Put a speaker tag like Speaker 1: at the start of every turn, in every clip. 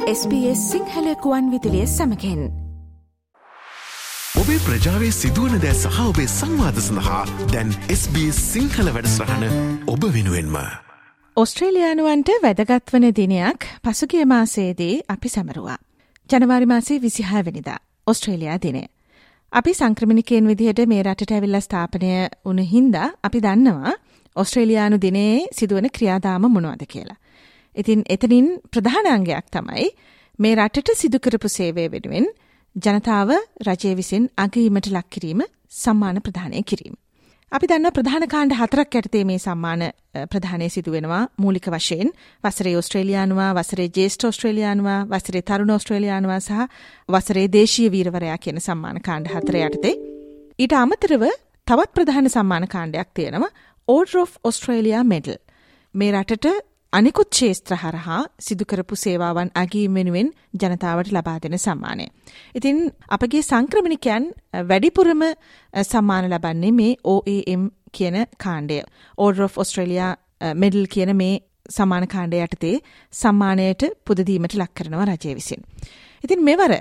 Speaker 1: SBS Sinhala කුවන් විදුලිය සමගින්
Speaker 2: ඔබේ ප්‍රජාවේ සිදුවන දෑ සහ ඔබේ සංවාද සඳහා දැන් SBS සිංහල වැඩසටහන ඔබ වෙනුවෙන්ම.
Speaker 1: ඔස්ට්‍රේලියානුවන්ට වැදගත් වන දිනයක් පසුගිය මාසයේදී අපි සැමරුවා. ජනවාරි මාසයේ 26 වෙනිදා ඔස්ට්‍රේලියා දිනය. අපි සංක්‍රමණිකයන් විදිහට මේ රටට ඇවිල්ලා ස්ථාපනය වුණ හින්දා අපි දන්නවා ඔස්ට්‍රේලියානු දිනයේ සිදුවන ක්‍රියාදාම මොනවද කියලා. ඉතින් එතනින් ප්‍රධාන අංගයක් තමයි මේ රටට සිදු කරපු සේවය වෙනුවෙන් ජනතාව රජය විසින් අගීමට ලක් කිරීම සම්මාන ප්‍රදානය කිරීම. අපි දන්නා ප්‍රධාන කාණ්ඩ 4ක් යටතේ මේ සම්මාන ප්‍රදානය සිදු වෙනවා. මූලික වශයෙන් වසරේ ඔස්ට්‍රේලියානුවා, වසරේ ජ්‍යෙෂ්ඨ ඔස්ට්‍රේලියානුවා, වසරේ තරුණ ඔස්ට්‍රේලියානුවා සහ වසරේ දේශීය වීරවරයා කියන සම්මාන කාණ්ඩ 4 යටතේ. ඊට අමතරව තවත් ප්‍රධාන සම්මාන කාණ්ඩයක් තියෙනවා Order of Australia Medal. මේ රටට අනිකුත් ක්ෂේත්‍ර හරහා සිදු කරපු සේවාවන් අගීම වෙනුවෙන් ජනතාවට ලබා දෙන සම්මානය. ඉතින් අපගේ සංක්‍රමණිකයන් වැඩිපුරම සම්මාන ලබන්නේ මේ OAM කියන කාණ්ඩය. Order of Australia Medal කියන මේ සම්මාන කාණ්ඩය යටතේ සම්මානයට පුදදීමට ලක් කරනවා රජය විසින්. ඉතින් මෙවර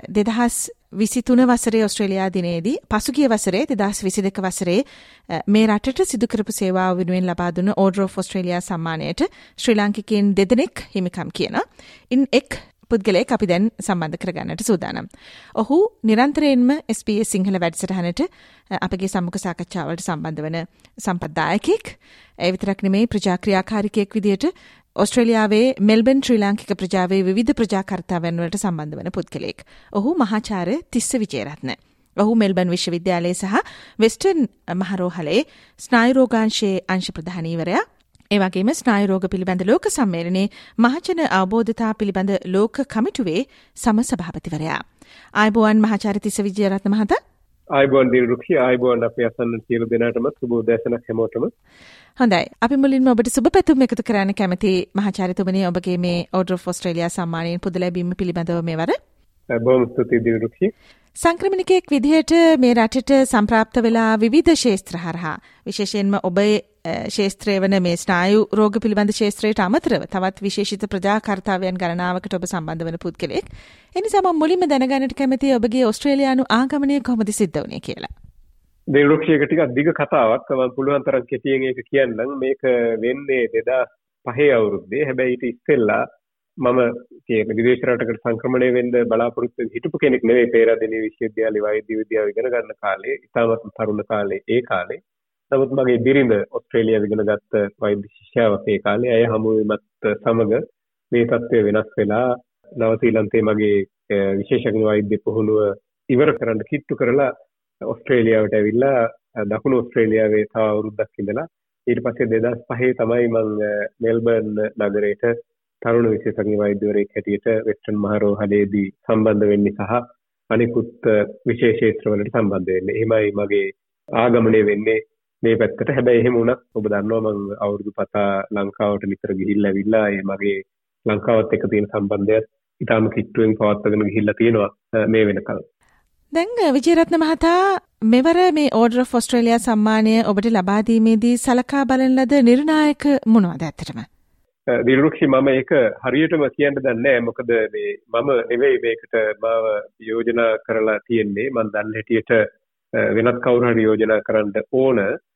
Speaker 1: 2023 වසරේ ඔස්ට්‍රේලියා දිනයේදී පසුගිය වසරේ 2022 වසරේ මේ රටට සිදු කරපු සේවාව වෙනුවෙන් ලබා දුන්න Order of Australia සම්මානයට ශ්‍රී ලාංකිකයන් දෙදෙනෙක් හිමිකම් කියන. ඉන් එක් පුද්ගලයෙක් අපි දැන් සම්බන්ධ කරගන්නට සූදානම්. ඔහු නිරන්තරයෙන්ම SBS සිංහල වැඩසටහනට අපගේ සම්මුඛ සාකච්ඡාවලට සම්බන්ධ වන සම්පත්දායකෙක්. ඒ විතරක් නෙමෙයි ප්‍රජාක්‍රියාකාරිකයෙක් විදියට ඔස්ට්‍රේලියාවේ මෙල්බන් ශ්‍රී ලාංකික ප්‍රජාවේ විවිධ ප්‍රජා කර්තව්‍යයන් වලට සම්බන්ධ වන පුද්ගලයෙක්. ඔහු මහාචාර්ය තිස්ස විජේරත්න. ඔහු මෙල්බන් විශ්වවිද්‍යාලයේ සහ වෙස්ටර්න් මහරෝහලේ ස්නායු රෝගාංශයේ අංශ ප්‍රධානීවරයා. ඒ වගේම ස්නායු රෝග පිළිබඳ ලෝක සම්මේලනයේ මහජන අවබෝධතා පිළිබඳ ලෝක කමිටුවේ සම සභාපතිවරයා. ආයුබෝවන් මහාචාර්ය තිස්ස විජේරත්න මහතා.
Speaker 3: ආයුබෝවන් දිරුක්ෂි ආයුබෝවන් අපේ අසන්න සියලු දෙනාටම සුබ උදෑසනක් හැමෝටම.
Speaker 1: හොඳයි. අපි මුලින්ම ඔබට සුබ පැතුම් එකතු කරන්න කැමති මහාචාර්යතුමනි ඔබගේ මේ Order of Australia සම්මානයෙන් පුද ලැබීම පිළිබඳව මෙවර.
Speaker 3: බොහොම ස්තුතියි දිරුක්ෂි.
Speaker 1: සංක්‍රමණිකයෙක් විදිහට මේ රටට සම්ප්‍රාප්ත වෙලා විවිධ ක්ෂේත්‍ර හරහා විශේෂයෙන්ම ඔබේ ක්ෂේත්‍රය වන මේ ස්නායු රෝග පිළිබඳ ක්ෂේත්‍රයට අමතරව තවත් විශේෂිත ප්‍රජා කර්තව්‍යයන් ගණනාවකට ඔබ සම්බන්ධ වන පුද්ගලයෙක්. ඒ නිසා මම මුලින්ම දැනගන්නට කැමතියි ඔබගේ ඔස්ට්‍රේලියානු ආගමනය කොහොමද සිද්ධ වුණේ කියලා.
Speaker 3: දිරුක්ෂියක ටිකක් දිග කතාවක්. මම පුළුවන් තරම් කෙටියෙන් ඒක කියන්නම්. මේක වෙන්නේ 2005 අවුරුද්දේ. හැබැයි ඊට ඉස්සෙල්ලා මම කියන්නේ විදේශ රටකට සංක්‍රමණය වෙන්න බලාපොරොත්තු වෙන හිටපු කෙනෙක් නෙවෙයි. පේරාදෙණිය විශ්වවිද්‍යාලයේ වෛද්‍ය විද්‍යාව ඉගෙන ගන්න කාලේ, ඉතාමත් තරුණ කාලේ ඒ කාලේ. නමුත් මගේ බිරිඳ ඔස්ට්‍රේලියාව ඉගෙන ගත්ත වෛද්‍ය ශිෂ්‍යාවක් ඒ කාලේ. අය හමු වීමත් සමග මේ තත්ත්වය වෙනස් වෙලා නවසීලන්තේ මගේ විශේෂඥ වෛද්‍ය පුහුණුව ඉවර කරන්න කිට්ටු කරලා ඔස්ට්‍රේලියාවට ඇවිල්ලා දකුණු ඔස්ට්‍රේලියාවේ තව අවුරුද්දක් ඉඳලා ඊට පස්සේ 2005 තමයි මම මෙල්බර්න් නගරයට තරුණ විශේෂඥ වෛද්‍යවරයෙක් හැටියට වෙස්ටර්න් මහරෝහලේදී සම්බන්ධ වෙන්නේ සහ අනිකුත් විශේෂ ක්ෂේත්‍රවලට සම්බන්ධ වෙන්නේ. එහෙමයි මගේ ආගමනය වෙන්නේ මේ පැත්තට. හැබැයි එහෙම වුණත් ඔබ දන්නවා මම අවුරුදු 7 ලංකාවට නිතර ගිහිල්ලා ඇවිල්ලා ඒ මගේ ලංකාවත් එක්ක තියෙන සම්බන්ධයත් ඉතාම කිට්ටුවෙන් පවත්වාගෙන ගිහිල්ලා තියෙනවා මේ වෙනකල්.
Speaker 1: දැන් විජේරත්න මහතා මෙවර මේ Order of Australia සම්මානය ඔබට ලබා දීමේදී සලකා බලන ලද නිර්ණායක මොනවද ඇත්තටම?
Speaker 3: දිරුක්ෂි මම ඒක හරියටම කියන්න දන්නේ නැහැ. මොකද මේ මම නෙවෙයි මේකට මාව යෝජනා කරලා තියෙන්නේ. මම දන්න හැටියට වෙනත් කවුරු හරි යෝජනා කරන්න ඕන.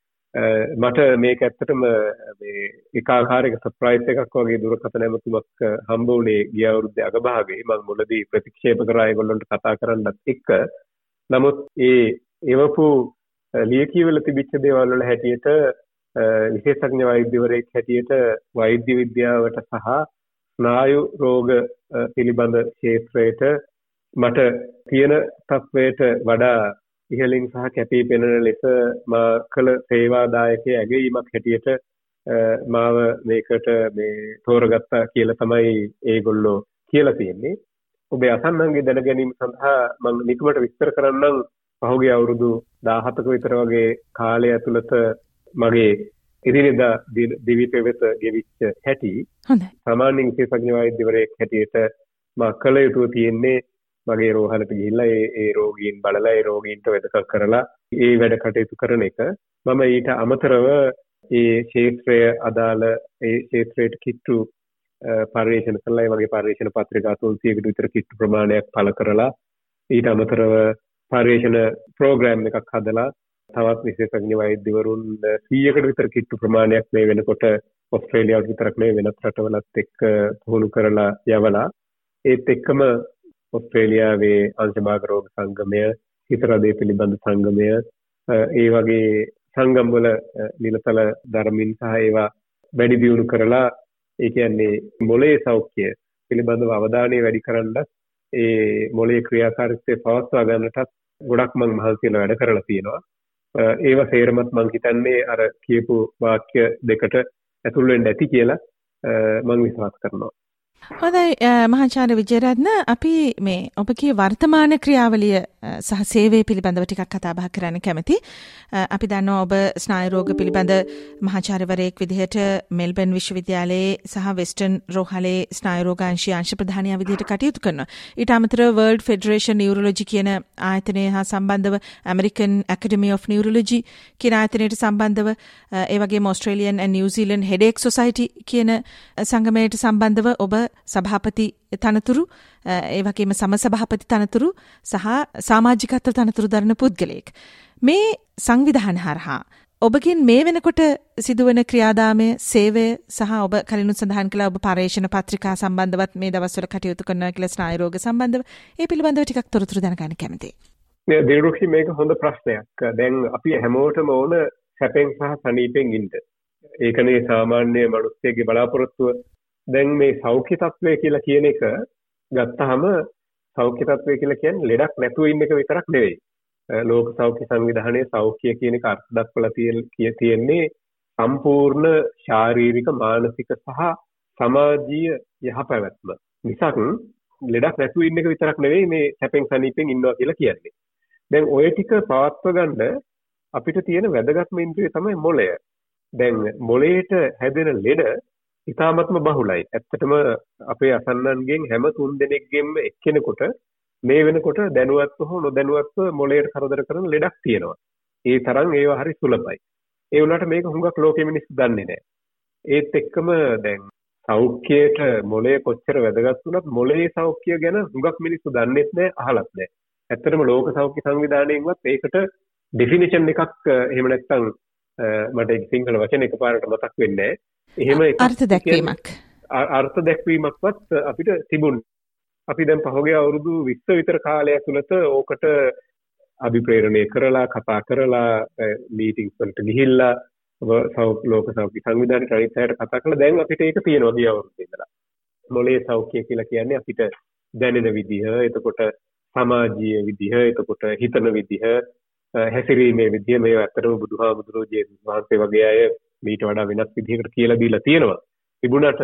Speaker 3: මට මේක ඇත්තටම මේ ඒකාකාරයක සර්ප්‍රයිස් එකක් වගේ දුරකථන ඇමතුමක් හම්බ වුණේ ගිය අවුරුද්දේ අගභාගයේ. මම මුලදී ප්‍රතික්ෂේප කරා ඒගොල්ලන්ට කතා කරන්නත් එක්ක. නමුත් ඒ එවපු ලියකියවල තිබිච්ච දේවල් වල හැටියට විශේෂඥ වෛද්‍යවරයෙක් හැටියට වෛද්‍ය විද්‍යාවට සහ ස්නායු රෝග පිළිබඳ ක්ෂේත්‍රයට මට තියෙන තත්වයට වඩා ඉහළින් සහ කැපී පෙනෙන ලෙස මා කළ සේවාදායකයේ ඇගයීමක් හැටියට මාව මේකට මේ තෝරගත්තා කියලා තමයි ඒගොල්ලෝ කියලා තියෙන්නේ. ඔබේ අසන්නන්ගේ දැන ගැනීම සඳහා මම නිකමට විස්තර කරන්නම්. පහුගිය අවුරුදු 17ක විතර වගේ කාලය ඇතුළත මගේ ඉදිරියදා දිවි පෙවෙත ගෙවිච්ච හැටි.
Speaker 1: හොඳයි.
Speaker 3: සාමාන්‍ය විශේෂඥ වෛද්‍යවරයෙක් හැටියට මා කළ යුතු තියෙන්නේ මගේ රෝහලට ගිහිල්ලා ඒ රෝගීන් බලලා ඒ රෝගීන්ට වෙදකම් කරලා ඒ වැඩ කටයුතු කරන එක. මම ඊට අමතරව ඒ ක්ෂේත්‍රය අදාළ ඒ ක්ෂේත්‍රයට කිට්ටු පර්යේෂණ කළා. ඒ වගේ පර්යේෂණ පත්‍රිකා 300කට විතර කිට්ටු ප්‍රමාණයක් පළ කරලා ඊට අමතරව පර්යේෂණ ප්‍රෝග්‍රෑම් එකක් හදලා තවත් විශේෂඥ වෛද්‍යවරුන් 100කට විතර කිට්ටු ප්‍රමාණයක් මේ වෙනකොට ඔස්ට්‍රේලියාවට විතරක් නෙවෙයි වෙනත් රටවලත් එක්ක පුහුණු කරලා යවලා ඒත් එක්කම ඔස්ට්‍රේලියාවේ අංශභාග රෝග සංගමය, හිතරදේ පිළිබඳ සංගමය, ඒ වගේ සංගම් වල නිලතල ධර්මින් සහ ඒවා වැඩි දියුණු කරලා ඒ කියන්නේ මොළයේ සෞඛ්‍ය පිළිබඳව අවධානය වැඩි කරන්නත් ඒ මොළයේ ක්‍රියාකාරීත්වය පවත්වා ගන්නටත් ගොඩක් මම මහන්සියලා වැඩ කරලා තියෙනවා. ඒවා සේරමත් මම හිතන්නේ අර කියපු වාක්‍ය දෙකට ඇතුල් වෙන්න ඇති කියලා මම විශ්වාස කරනවා.
Speaker 1: හොඳයි මහාචාර්ය විජේරත්න, අපි මේ ඔබගේ වර්තමාන ක්‍රියාවලිය සහ සේවය පිළිබඳව ටිකක් කතා බහ කරන්න කැමති. අපි දන්නවා ඔබ ස්නායු රෝග පිළිබඳ මහාචාර්යවරයෙක් විදිහට මෙල්බර්න් විශ්වවිද්‍යාලයේ සහ වෙස්ටර්න් රෝහලේ ස්නායු රෝගාංශයේ අංශ ප්‍රධානියා විදිහට කටයුතු කරනවා. ඊට අමතරව වර්ල්ඩ් ෆෙඩරේෂන් නියුරොලොජි කියන ආයතනය හා සම්බන්ධව ඇමරිකන් ඇකඩමි ඔෆ් නියුරොලොජි කියන ආයතනයට සම්බන්ධව ඒ වගේම Australian and New Zealand Headache Society කියන සංගමයට සම්බන්ධව ඔබ සභාපති තනතුරු ඒ වගේම සමසභාපති තනතුරු සහ සමාජිකත්ව තනතුරු දරන පුද්ගලයෙක්. මේ සංවිධාන හරහා ඔබගෙන් මේ වෙනකොට සිදුවන ක්‍රියාදාමය, සේවය සහ ඔබ කලිනුත් සඳහන් කළා ඔබ පර්යේෂණ පත්‍රිකා සම්බන්ධවත් මේ දවස්වල කටයුතු කරනවා කියලා ස්නායු රෝග සම්බන්ධව ඒ පිළිබඳව ටිකක් තොරතුරු දැනගන්න කැමතියි.
Speaker 3: දේරුක්ෂි මේක හොඳ ප්‍රශ්නයක්. දැන් අපි හැමෝටම ඕන සැපෙන් සහ සනීපෙන් ඉන්න. ඒකනේ සාමාන්‍ය මිනිස්සෙගේ බලාපොරොත්තුව. දැන් මේ සෞඛ්‍ය තත්ත්වය කියලා කියන එක ගත්තාම සෞඛ්‍ය තත්ත්වය කියලා කියන්නේ ලෙඩක් නැතුව ඉන්න එක විතරක් නෙවෙයි. ලෝක සෞඛ්‍ය සංවිධානයේ සෞඛ්‍ය කියන එක අර්ථ දක්වලා තියෙන්නේ සම්පූර්ණ ශාරීරික, මානසික සහ සමාජීය යහපැවැත්ම. මිසක් ලෙඩක් නැතුව ඉන්න එක විතරක් නෙවෙයි මේ සැපෙන් සනීපෙන් ඉන්නවා කියලා කියන්නේ. දැන් ඔය ටික පවත්ව ගන්න අපිට තියෙන වැදගත්ම ඉන්ද්‍රිය තමයි මොළය. දැන් මොළයට හැදෙන ලෙඩ ඉතාමත්ම බහුලයි. ඇත්තටම අපේ අසන්නන්ගෙන් හැම 3 දෙනෙක්ගෙම එක්කෙනෙකුට මේ වෙනකොට දැනුවත්ව හෝ නොදැනුවත්ව මොළයට කරදර කරන ලෙඩක් තියෙනවා. ඒ තරම් ඒවා හරි සුලභයි. ඒ වුණාට මේක හුඟක් ලෝකෙ මිනිස්සු දන්නේ නැහැ. ඒත් එක්කම දැන් සෞඛ්‍යයට මොළය කොච්චර වැදගත් වුණත් මොළයේ සෞඛ්‍ය ගැන හුඟක් මිනිස්සු දන්නේත් නැහැ, අහලත් නැහැ. ඇත්තටම ලෝක සෞඛ්‍ය සංවිධානයෙන්වත් ඒකට ඩෙෆිනිෂන් එකක් එහෙම නැත්නම් මට ඒක සිංහල වචන එකපාරට මතක් වෙන්නේ නැහැ. එහෙම අර්ථ දැක්වීමක්වත් අපිට තිබුණේ. අපි දැන් පහුගිය අවුරුදු 20 විතර කාලය ඇතුළත ඕකට අභිප්‍රේරණය කරලා කතා කරලා මීටින්ග්ස් වලට ගිහිල්ලා ලෝක සෞඛ්‍ය සංවිධානයේ අනිත් කතා කරලා දැන් අපිට ඒක තියෙනවා ගිය අවුරුද්දේ ඉඳලා. මොළයේ සෞඛ්‍ය කියලා කියන්නේ අපිට දැනෙන විදිහ, එතකොට සමාජීය විදිහ, එතකොට හිතන විදිහ, හැසිරීමේ විදිහ, මේවා ඇත්තටම බුදුහාමුදුරුවෝ ජේසුස් වහන්සේ වගේ අය මීට වඩා වෙනස් විදිහකට කියලා දීලා තියෙනවා. තිබුණාට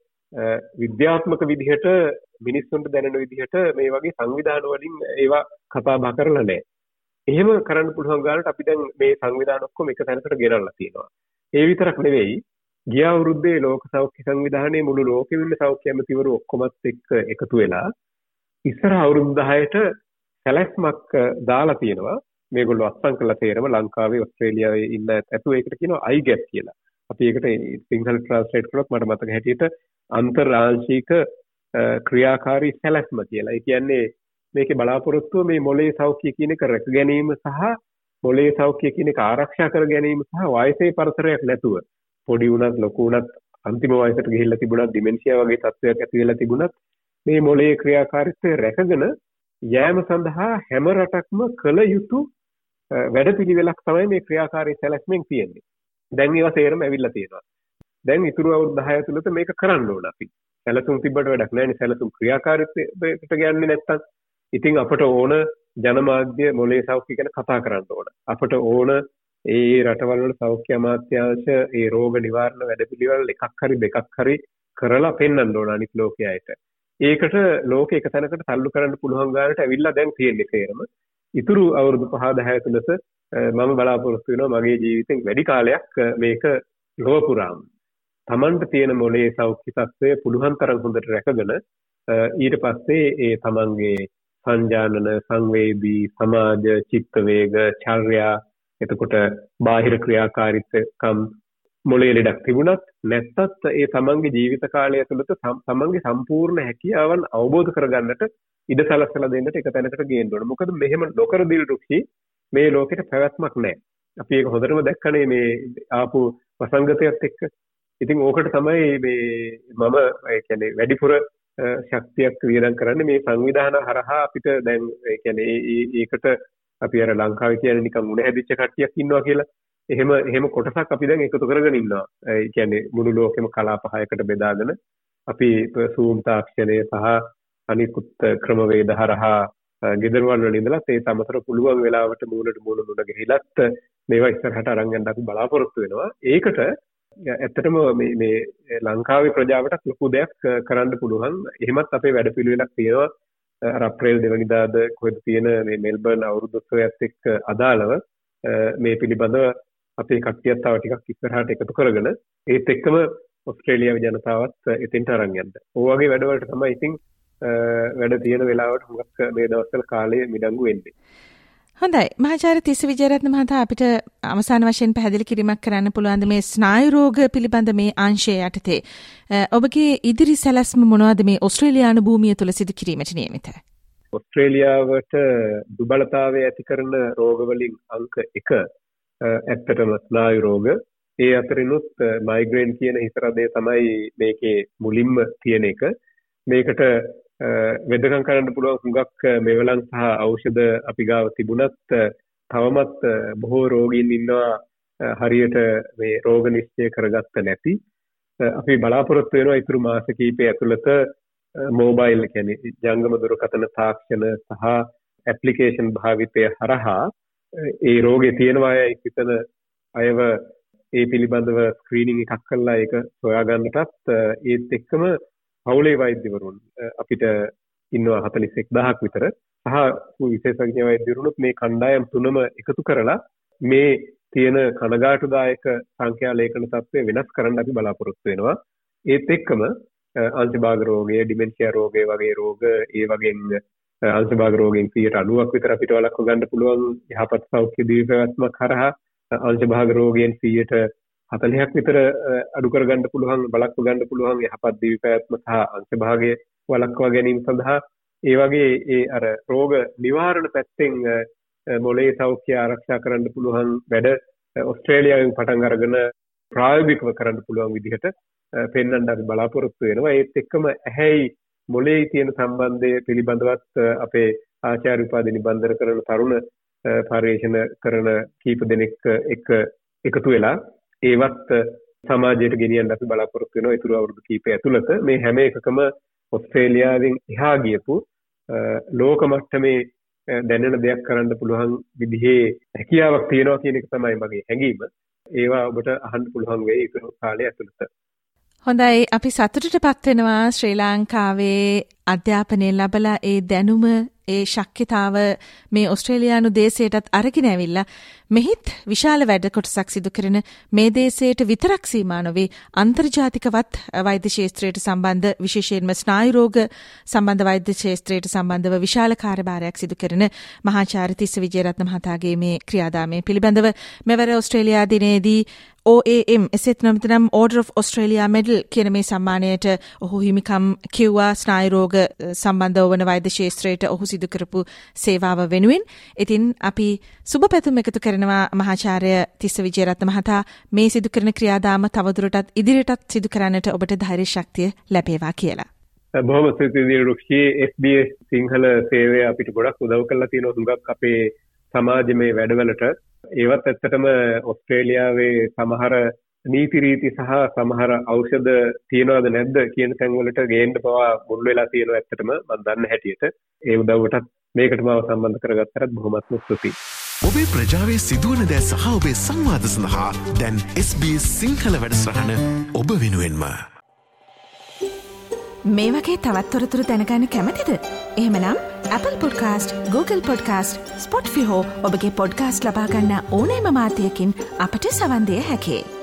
Speaker 3: විද්‍යාත්මක විදිහට මිනිස්සුන්ට දැනෙන විදිහට මේ වගේ සංවිධාන වලින් ඒවා කතා බහ කරලා නැහැ. එහෙම කරන්න පුළුවන් ගානට අපි දැන් මේ සංවිධාන ඔක්කොම එක තැනකට ගෙනල්ලා තියෙනවා. ඒ විතරක් නෙවෙයි, ගිය අවුරුද්දේ ලෝක සෞඛ්‍ය සංවිධානයේ මුළු ලෝකෙම ඉන්න සෞඛ්‍ය ඇමතිවරු ඔක්කොමත් එක්ක එකතු වෙලා ඉස්සර අවුරුදු 10ට සැලැස්මක් දාලා තියෙනවා. මේගොල්ලෝ අත්සන් කළා තේරම ලංකාවේ, ඕස්ට්‍රේලියාවේ ඉන්න ඇතු ඒකට කියනවා IGAP කියලා. අපි ඒකට සිංහල ට්‍රාන්ස්ලේට් කළොත් මට මතක හැටියට අන්තර්ආංශික ක්‍රියාකාරී සැලැස්ම කියලා. ඒ කියන්නේ මේකේ බලාපොරොත්තුව මේ මොළයේ සෞඛ්‍ය කියන එක රැක ගැනීම සහ මොළයේ සෞඛ්‍ය කියන එක ආරක්ෂා කර ගැනීම සහ වයසේ පරතරයක් නැතුව පොඩි වුණත් ලොකු වුණත් අන්තිම වයසට ගිහිල්ලා තිබුණත් ඩිමෙන්ෂියා වගේ තත්ත්වයක් ඇති වෙලා තිබුණත් මේ මොළයේ ක්‍රියාකාරීත්වය රැකගෙන යෑම සඳහා හැම රටක්ම කළ යුතු වැඩපිළිවෙලක් තමයි මේ ක්‍රියාකාරී සැලැස්මෙන් තියෙන්නේ. දැන් ඒවා තේරම ඇවිල්ලා තියෙනවා. දැන් ඉතුරු අවුරුදු 10 ඇතුළත මේක කරන්න ඕන අපි. සැලසුම් තිබ්බට වැඩක් නැහැ නේ. සැලසුම් ක්‍රියාකාරීත්වයට ගන්නේ නැත්තම් ඉතින් අපට ඕන ජනමාධ්‍ය මොළයේ සෞඛ්‍ය ගැන කතා කරන්න ඕන. අපට ඕන ඒ රටවල් වල සෞඛ්‍ය අමාත්‍යාංශ ඒ රෝග නිවාරණ වැඩපිළිවෙල එකක් හරි දෙකක් හරි කරලා පෙන්වන්න ඕන අනිත් ලෝකයට. ඒකට ලෝකෙ එක තැනකට තල්ලු කරන්න පුළුවන් ගානට ඇවිල්ලා දැන් තියෙන්නේ තේරම. ඉතුරු අවුරුදු 5-10 ඇතුළත මම බලාපොරොත්තු වෙනවා මගේ ජීවිතෙන් වැඩි කාලයක් මේක ලොව පුරාම තමන්ට තියෙන මොළයේ සෞඛ්‍ය තත්ත්වය පුළුවන් තරම් හොඳට රැකගෙන ඊට පස්සේ ඒ තමන්ගේ සංජානන, සංවේදී, සමාජ, චිත්ත වේග, චර්යා, එතකොට බාහිර ක්‍රියාකාරීත්වකම් මොළයේ ලෙඩක් තිබුණත් නැත්තත් ඒ තමන්ගේ ජීවිත කාලය තුළත තමන්ගේ සම්පූර්ණ හැකියාවන් අවබෝධ කරගන්නට ඉඩ සලස්සලා දෙන්නට එක තැනකට ගේන්න ඕන. මොකද මෙහෙම නොකර දිල්රුක්ෂි මේ ලෝකෙට පැවැත්මක් නැහැ. අපි ඒක හොඳටම දැක්කනේ මේ ආපු වසංගතයත් එක්ක. ඉතින් ඕකට තමයි මේ මම ඒ කියන්නේ වැඩිපුර ශක්තියක් වියදම් කරන්නේ මේ සංවිධාන හරහා අපිට දැන් ඒ කියන්නේ ඒකට අපි අර ලංකාවේ කියන්නේ නිකන් උණ හැදිච්ච කට්ටියක් ඉන්නවා කියලා. එහෙම කොටසක් අපි දැන් එකතු කරගෙන ඉන්නවා. ඒ කියන්නේ මුළු ලෝකෙම කලාප 6කට බෙදාගෙන අපි Zoom තාක්ෂණය සහ අනිකුත් ක්‍රමවේද හරහා ගෙදරවල වල ඉඳලා ඒ සමතර පුළුවන් වෙලාවට මූලට මූල ගිහිලත් මේවා ඉස්සරහට අරන් යන්න අපි බලාපොරොත්තු වෙනවා. ඒකට ඇත්තටම මේ ලංකාවේ ප්‍රජාවට ලොකු දෙයක් කරන්න පුළුවන්. එහෙමත් අපේ වැඩපිළිවෙලක් තියෙනවා. අර අප්‍රේල් 2 වෙනිදාද කොහෙද තියෙන මේ මෙල්බර්න් අවුරුද්දෝත්සවයත් එක්ක අදාළව මේ පිළිබඳව අපේ කට්ටියත් තව ටිකක් ඉස්සරහට එකතු කරගෙන ඒත් එක්කම ඕස්ට්‍රේලියාවේ ජනතාවත් එතෙන්ට අරන් යන්න. ඔය වගේ වැඩවලට තමයි ඉතින් වැඩ තියෙන වෙලාවට හුඟක් මේ දවස්වල කාලය මිඩංගු වෙන්නේ.
Speaker 1: හොඳයි. මහාචාර්ය තිස්ස විජේරත්න මහතා අපිට අවසාන වශයෙන් පැහැදිලි කිරීමක් කරන්න පුළුවන්ද මේ ස්නායු රෝග පිළිබඳ මේ අංශය යටතේ ඔබගේ ඉදිරි සැලැස්ම මොනවද මේ ඕස්ට්‍රේලියානු භූමිය තුල සිදු කිරීමට නියමිත?
Speaker 3: ඕස්ට්‍රේලියාවට දුබලතාවය ඇති කරන රෝගවලින් අංක 1 ඇත්තටම ස්නායු රෝග. ඒ අතරිනුත් මයිග්‍රේන් කියන හිසරදේ තමයි මේකේ මුලින්ම තියෙන එක. මේකට වෙදකම් කරන්න පුළුවන් හුඟක් මෙවලන් සහ ඖෂධ අපි ගාව තිබුණත් තවමත් බොහෝ රෝගීන් ඉන්නවා හරියට මේ රෝග නිශ්චය කරගත්ත නැති. අපි බලාපොරොත්තු වෙනවා ඉතුරු මාස කිහිපය ඇතුළත මොබයිල් කියන්නේ ජංගම දුරකථන තාක්ෂණ සහ ඇප්ලිකේෂන් භාවිතය හරහා ඒ රෝගේ තියෙනවා හිතන අයව ඒ පිළිබඳව ස්ක්‍රීනින් එකක් කරලා ඒක සොයාගන්නටත් ඒත් එක්කම පවුලේ වෛද්‍යවරුන් අපිට ඉන්නවා 41000ක් විතර සහ විශේෂඥ වෛද්‍යවරුනුත් මේ කණ්ඩායම් තුනම එකතු කරලා මේ තියෙන කනගාටුදායක සංඛ්‍යා ලේඛන තත්ත්වය වෙනස් කරන්න අපි බලාපොරොත්තු වෙනවා. ඒත් එක්කම අංශභාග රෝගය, ඩිමෙන්ෂියා රෝගය වගේ රෝග ඒ වගේම අංශභාග රෝගයෙන් 90% විතර අපිට වළක්ව ගන්න පුළුවන් යහපත් සෞඛ්‍ය දීර්ඝායුෂ්මක් හරහා අංශභාග රෝගයෙන් 40% විතර අඩු කර ගන්න පුළුවන්, වළක්ව ගන්න පුළුවන් යහපත් දීර්ඝායුෂ්ම සහ අංශභාගය වළක්වා ගැනීම සඳහා ඒ වගේ ඒ අර රෝග නිවාරණ පැත්තෙන් මොළයේ සෞඛ්‍ය ආරක්ෂා කරන්න පුළුවන් වැඩ ඕස්ට්‍රේලියාවෙන් පටන් අරගෙන ප්‍රායෝගිකව කරන්න පුළුවන් විදිහට පෙන්වන්න අපි බලාපොරොත්තු වෙනවා. ඒත් එක්කම ඇහැයි මොළයේ තියෙන සම්බන්ධය පිළිබඳවත් අපේ ආචාර්ය උපාධි නිබන්ධන කරන තරුණ පර්යේෂණ කරන කීප දෙනෙක් එක්ක එකතු වෙලා ඒවත් සමාජයට ගෙනියන්න අපි බලාපොරොත්තු වෙනවා. ඊටු අවුරුදු කීපය ඇතුළත මේ හැම එකකම ඕස්ට්‍රේලියාවෙන් එහා ගියපු ලෝක මට්ටමේ දැනෙන දෙයක් කරන්න පුළුවන් විදිහේ හැකියාවක් තියෙනවා කියන එක තමයි මගේ හැඟීම. ඒවා ඔබට අහන්න පුළුවන් වෙයි ඊටු කාලය ඇතුළත.
Speaker 1: හොඳයි, අපි සතුටටපත් වෙනවා ශ්‍රී ලංකාවේ අධ්‍යාපනය ලැබලා ඒ දැනුම ඒ ශක්්‍යතාව මේ ඕස්ට්‍රේලියානු දේශයටත් අරගෙන ඇවිල්ලා මෙහිත් විශාල වැඩ කොටසක් සිදු කරන මේ දේශයට විතරක් සීමා නොවේ අන්තර්ජාතිකවත් වෛද්‍ය ශාස්ත්‍රයට සම්බන්ධ විශේෂයෙන්ම ස්නායු රෝග සම්බන්ධ වෛද්‍ය ශාස්ත්‍රයට සම්බන්ධව විශාල කාර්යභාරයක් සිදු කරන මහාචාර්ය තිස්ස විජේරත්න මහතාගේ මේ ක්‍රියාදාමය පිළිබඳව මෙවර ඕස්ට්‍රේලියා දිනේදී OAM එසේත් නොමැතිනම් Order of Australia Medal කියන මේ සම්මානයට ඔහු හිමිකම් කිව්වා ස්නායු රෝග සම්බන්ධව වන වෛද්‍ය ශාස්ත්‍රයට ඔහු සිදු කරපු සේවාව වෙනුවෙන්. ඉතින් අපි සුබ පැතුම් එකතු කරනවා මහාචාර්ය තිස්ස විජේරත්න මහතා මේ සිදු කරන ක්‍රියාදාම තවදුරටත් ඉදිරියටත් සිදු කරන්නට ඔබට ධෛර්ය ශක්තිය ලැබේවා කියලා.
Speaker 3: බොහොම ස්තුතියි රුක්ෂි. SBS සිංහල සේවය අපිට ගොඩක් උදව් කරලා තියෙනවා හුඟක් අපේ සමාජමය වැඩවලට. ඒවත් ඇත්තටම ඕස්ට්‍රේලියාවේ සමහර නීති රීති සහ සමහර ඖෂධ තියනවද නැද්ද කියන තැන්වලට ගේන්න පවා මුල් වෙලා තියෙනවා ඇත්තටම මම දන්න හැටියට. ඒ උදව්වටත් මේකට මාව සම්බන්ධ කරගත්තට බොහොමත්ම ස්තුතියි.
Speaker 2: ඔබේ ප්‍රජාවේ සිදුවන දෑ සහ ඔබේ සංවාද සඳහා දැන් SBS සිංහල වැඩසටහන ඔබ වෙනුවෙන්ම.
Speaker 1: මේ වගේ තවත් තොරතුරු දැනගන්න කැමතිද? එහෙමනම් Apple Podcast, Google Podcast, Spotify හෝ ඔබගේ පොඩ්කාස්ට් ලබා ගන්න ඕනෑම මාධ්‍යයකින් අපට සවන් දෙන්න හැකියි.